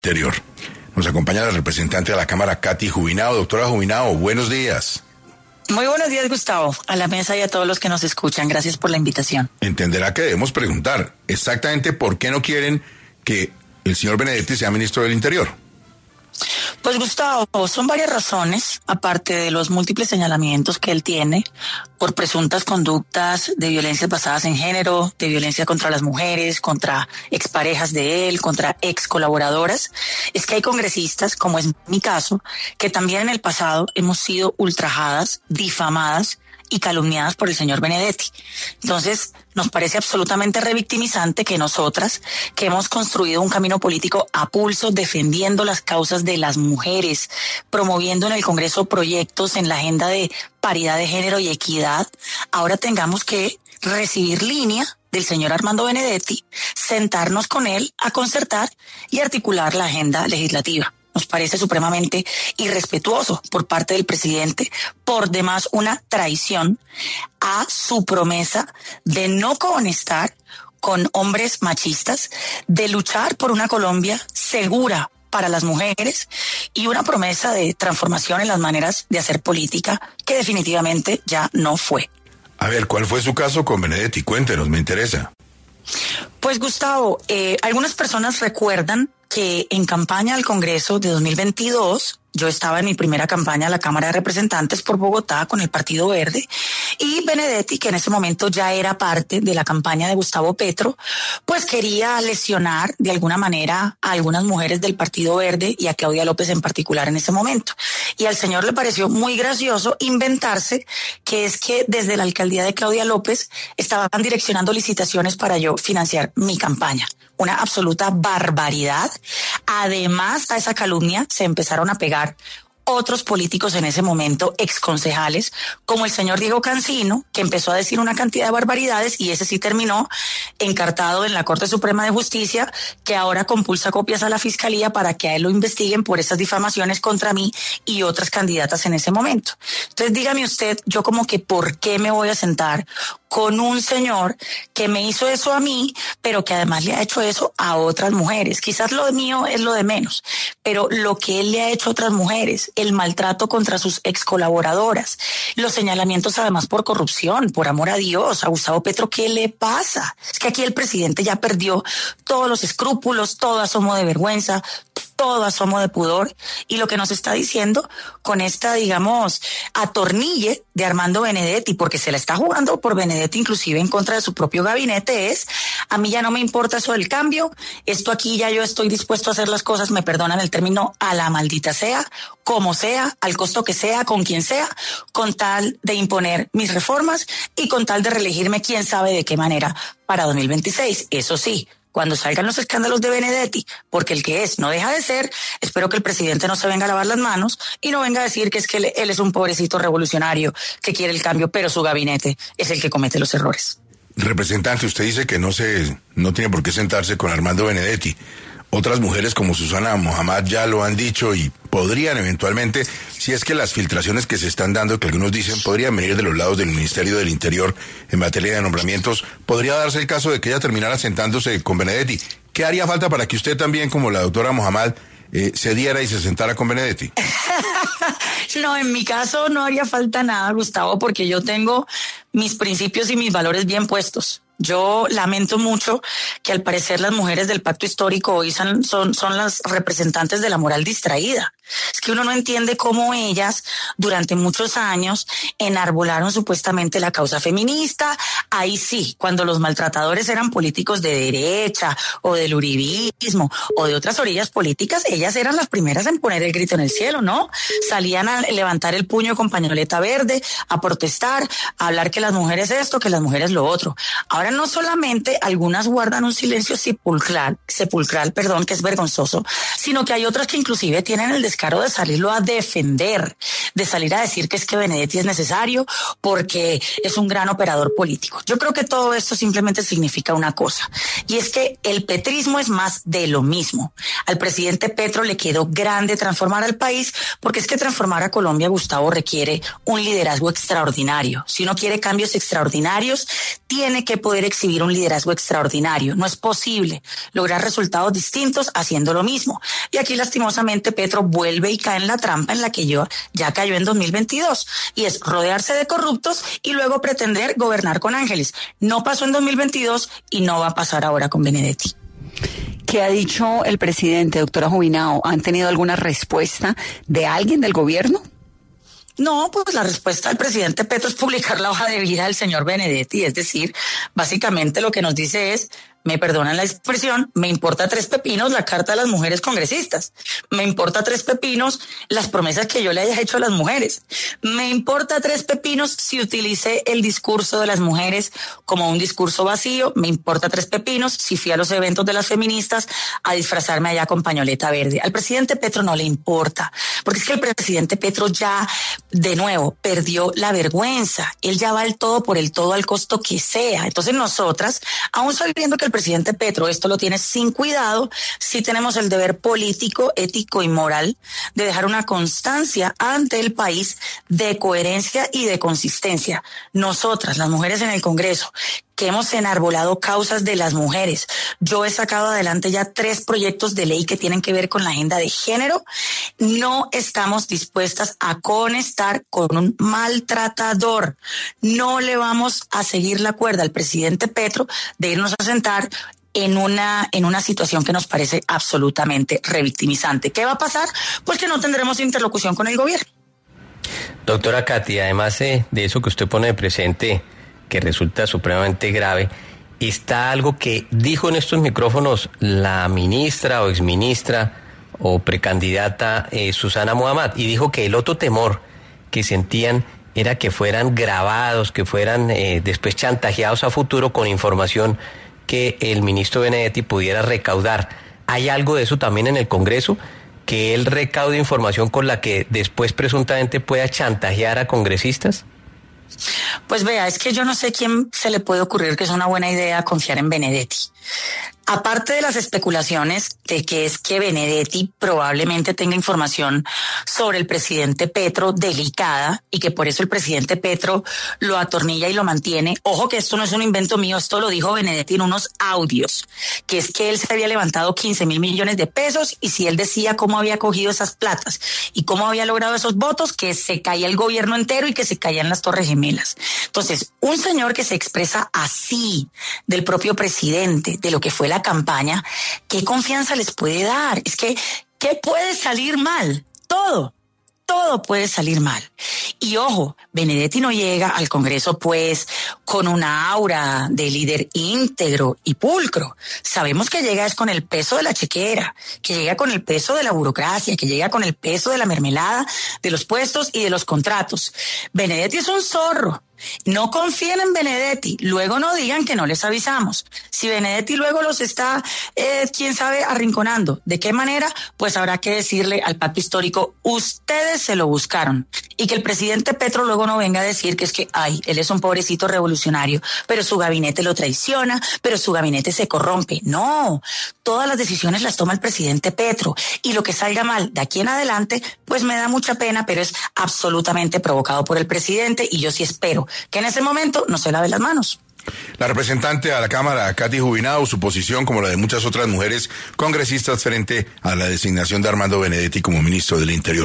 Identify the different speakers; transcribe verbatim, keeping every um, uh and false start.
Speaker 1: Interior. Nos acompaña la representante de la Cámara, Katy Jubinao. Doctora Jubinao, buenos días.
Speaker 2: Muy buenos días, Gustavo, a la mesa y a todos los que nos escuchan. Gracias por la invitación.
Speaker 1: Entenderá que debemos preguntar exactamente por qué no quieren que el señor Benedetti sea ministro del Interior.
Speaker 2: Pues, Gustavo, son varias razones, aparte de los múltiples señalamientos que él tiene por presuntas conductas de violencias basadas en género, de violencia contra las mujeres, contra exparejas de él, contra ex colaboradoras. Es que hay congresistas, como es mi caso, que también en el pasado hemos sido ultrajadas, difamadas y calumniadas por el señor Benedetti. Entonces, nos parece absolutamente revictimizante que nosotras, que hemos construido un camino político a pulso, defendiendo las causas de las mujeres, promoviendo en el Congreso proyectos en la agenda de paridad de género y equidad, ahora tengamos que recibir línea del señor Armando Benedetti, sentarnos con él a concertar y articular la agenda legislativa. Nos parece supremamente irrespetuoso por parte del presidente, por demás una traición a su promesa de no conectar con hombres machistas, de luchar por una Colombia segura para las mujeres y una promesa de transformación en las maneras de hacer política que definitivamente ya no fue.
Speaker 1: A ver, ¿cuál fue su caso con Benedetti? Cuéntenos, me interesa.
Speaker 2: Pues, Gustavo, eh, algunas personas recuerdan que en campaña al Congreso de dos mil veintidós, yo estaba en mi primera campaña a la Cámara de Representantes por Bogotá con el Partido Verde, y Benedetti, que en ese momento ya era parte de la campaña de Gustavo Petro, pues quería lesionar de alguna manera a algunas mujeres del Partido Verde y a Claudia López en particular en ese momento. Y al señor le pareció muy gracioso inventarse que es que desde la alcaldía de Claudia López estaban direccionando licitaciones para yo financiar mi campaña. Una absoluta barbaridad. Además, a esa calumnia se empezaron a pegar otros políticos en ese momento, exconcejales, como el señor Diego Cancino, que empezó a decir una cantidad de barbaridades y ese sí terminó encartado en la Corte Suprema de Justicia, que ahora compulsa copias a la Fiscalía para que a él lo investiguen por esas difamaciones contra mí y otras candidatas en ese momento. Entonces, dígame usted, yo como que ¿por qué me voy a sentar con un señor que me hizo eso a mí, pero que además le ha hecho eso a otras mujeres? Quizás lo mío es lo de menos, pero lo que él le ha hecho a otras mujeres, el maltrato contra sus ex colaboradoras, los señalamientos además por corrupción, por amor a Dios, a Gustavo Petro, ¿qué le pasa? Es que aquí el presidente ya perdió todos los escrúpulos, todo asomo de vergüenza, todo asomo de pudor, y lo que nos está diciendo con esta, digamos, atornille de Armando Benedetti, porque se la está jugando por Benedetti inclusive en contra de su propio gabinete, es: a mí ya no me importa eso del cambio, esto aquí ya yo estoy dispuesto a hacer las cosas, me perdonan el término, a la maldita sea, como sea, al costo que sea, con quien sea, con tal de imponer mis reformas y con tal de reelegirme quién sabe de qué manera para dos mil veintiséis. Eso sí, cuando salgan los escándalos de Benedetti, porque el que es no deja de ser, espero que el presidente no se venga a lavar las manos y no venga a decir que es que él, él es un pobrecito revolucionario que quiere el cambio, pero su gabinete es el que comete los errores.
Speaker 1: Representante, usted dice que no se, no tiene por qué sentarse con Armando Benedetti. Otras mujeres como Susana Mohamed ya lo han dicho y podrían eventualmente, si es que las filtraciones que se están dando, que algunos dicen podrían venir de los lados del Ministerio del Interior en materia de nombramientos, podría darse el caso de que ella terminara sentándose con Benedetti. ¿Qué haría falta para que usted también, como la doctora Mohamed, eh, se diera y se sentara con Benedetti?
Speaker 2: No, en mi caso no haría falta nada, Gustavo, porque yo tengo mis principios y mis valores bien puestos. Yo lamento mucho que al parecer las mujeres del pacto histórico hoy son, son, son las representantes de la moral distraída. Es que uno no entiende cómo ellas durante muchos años enarbolaron supuestamente la causa feminista. Ahí sí, cuando los maltratadores eran políticos de derecha o del uribismo o de otras orillas políticas, ellas eran las primeras en poner el grito en el cielo, ¿no? Salían a levantar el puño con pañoleta verde, a protestar, a hablar que las mujeres esto, que las mujeres lo otro. Ahora no solamente algunas guardan un silencio sepulcral, sepulcral, perdón, que es vergonzoso, sino que hay otras que inclusive tienen el descaro de salirlo a defender, de salir a decir que es que Benedetti es necesario porque es un gran operador político. Yo creo que todo esto simplemente significa una cosa, y es que el petrismo es más de lo mismo. Al presidente Petro le quedó grande transformar al país, porque es que transformar a Colombia, Gustavo, requiere un liderazgo extraordinario. Si uno quiere cambios extraordinarios, tiene que poder exhibir un liderazgo extraordinario. No es posible lograr resultados distintos haciendo lo mismo. Y aquí lastimosamente Petro vuelve y cae en la trampa en la que yo ya cayó en dos mil veintidós, y es rodearse de corruptos y luego pretender gobernar con ángeles. No pasó en dos mil veintidós y no va a pasar ahora con Benedetti.
Speaker 3: ¿Qué ha dicho el presidente, doctora Jubinao? ¿Han tenido alguna respuesta de alguien del gobierno?
Speaker 2: No, pues la respuesta del presidente Petro es publicar la hoja de vida del señor Benedetti, es decir, básicamente lo que nos dice es, me perdonan la expresión, me importa tres pepinos la carta de las mujeres congresistas, me importa tres pepinos las promesas que yo le haya hecho a las mujeres, me importa tres pepinos si utilicé el discurso de las mujeres como un discurso vacío, me importa tres pepinos si fui a los eventos de las feministas a disfrazarme allá con pañoleta verde. Al presidente Petro no le importa, porque es que el presidente Petro ya, de nuevo, perdió la vergüenza, él ya va el todo por el todo al costo que sea. Entonces nosotras, aún sabiendo que el presidente Petro esto lo tiene sin cuidado, sí tenemos el deber político, ético y moral de dejar una constancia ante el país de coherencia y de consistencia. Nosotras, las mujeres en el Congreso, que hemos enarbolado causas de las mujeres. Yo he sacado adelante ya tres proyectos de ley que tienen que ver con la agenda de género. No estamos dispuestas a conectar con un maltratador. No le vamos a seguir la cuerda al presidente Petro de irnos a sentar en una, en una situación que nos parece absolutamente revictimizante. ¿Qué va a pasar? Pues que no tendremos interlocución con el gobierno.
Speaker 4: Doctora Katy, además eh, de eso que usted pone de presente, que resulta supremamente grave, está algo que dijo en estos micrófonos la ministra o exministra o precandidata eh, Susana Muhammad, y dijo que el otro temor que sentían era que fueran grabados, que fueran eh, después chantajeados a futuro con información que el ministro Benedetti pudiera recaudar. ¿Hay algo de eso también en el Congreso? ¿Que él recaude información con la que después presuntamente pueda chantajear a congresistas?
Speaker 2: Pues vea, es que yo no sé quién se le puede ocurrir que es una buena idea confiar en Benedetti. Aparte de las especulaciones de que es que Benedetti probablemente tenga información sobre el presidente Petro delicada y que por eso el presidente Petro lo atornilla y lo mantiene. Ojo que esto no es un invento mío, esto lo dijo Benedetti en unos audios, que es que él se había levantado quince mil millones de pesos y si él decía cómo había cogido esas platas y cómo había logrado esos votos, que se caía el gobierno entero y que se caían las Torres Gemelas. Entonces, un señor que se expresa así del propio presidente, de lo que fue la campaña, ¿qué confianza les puede dar? Es que, ¿qué puede salir mal? Todo, todo puede salir mal. Y ojo, Benedetti no llega al Congreso pues con una aura de líder íntegro y pulcro. Sabemos que llega es con el peso de la chequera, que llega con el peso de la burocracia, que llega con el peso de la mermelada, de los puestos y de los contratos. Benedetti es un zorro. No confíen en Benedetti, luego no digan que no les avisamos. Si Benedetti luego los está, eh, quién sabe, arrinconando. ¿De qué manera? Pues habrá que decirle al pacto histórico, ustedes se lo buscaron. Y que el presidente Petro luego no venga a decir que es que, ay, él es un pobrecito revolucionario, pero su gabinete lo traiciona, pero su gabinete se corrompe. No, todas las decisiones las toma el presidente Petro. Y lo que salga mal de aquí en adelante, pues me da mucha pena, pero es absolutamente provocado por el presidente y yo sí espero que en ese momento no se lave las manos.
Speaker 1: La representante a la Cámara, Katy Jubinao, su posición, como la de muchas otras mujeres congresistas, frente a la designación de Armando Benedetti como ministro del Interior.